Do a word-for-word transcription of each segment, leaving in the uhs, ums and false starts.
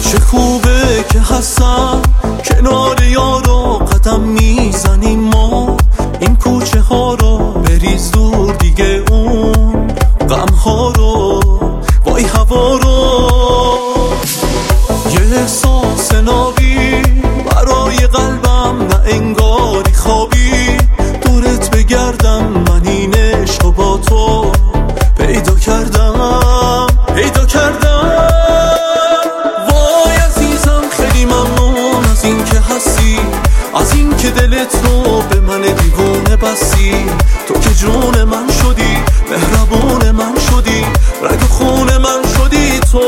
چه خوبه که هستم کنار یارو قدم میزنیم ما، این کوچه ها رو بریز دور دیگه اون غم ها رو، وای هوا رو. یه احساس نابی برای قلبم، نه انگاری خوابی دورت بگردم، من این عشق با تو پیدا کردم پیدا کردم. وای عزیزم خیلی ممنون از این که هستی، از این که دلت رو به من دیوونه بستی. تو که جون من شدی، مهربون من شدی، رگ خون من شدی. تو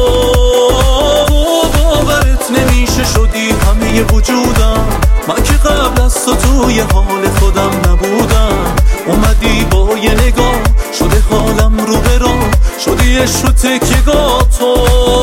تو باورت نمیشه شدی همه وجودم، من که قبل از تو توی حال خودم نبودم. اومدی با یه نگاه شده حالم رو برا، شدی عشق و تکیه‌گاه تو.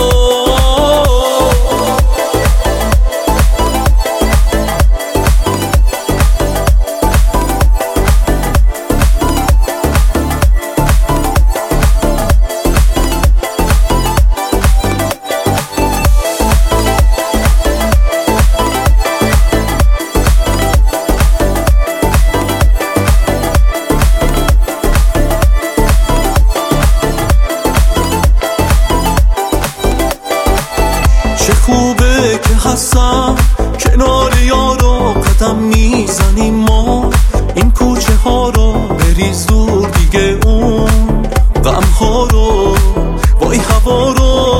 چه خوبه که هستم کنار یارو قدم میزنیم ما، این کوچه ها رو بریز دور دیگه اون غم ها رو، وای هوا رو.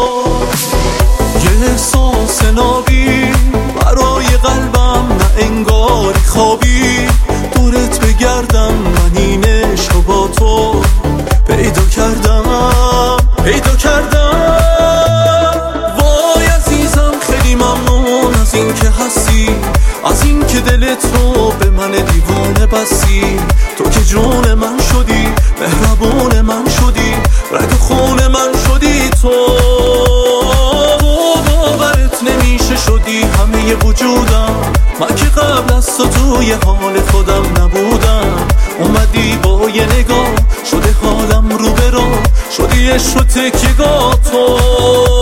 یه احساس نابی برای قلبم، نه انگاری خوابی دورت بگردم، من این عشق با تو پیدا کردم پیدا کردم. از این که هستی، از این که دلت رو به من دیوونه بستی. تو که جون من شدی، مهربون من شدی، رگ خون من شدی. تو تو باورت نمیشه شدی همه وجودم، من که قبل از تو توی حال خودم نبودم. اومدی با یه نگاه شده حالم رو برا، شدی عشق و تکیه‌گاه تو.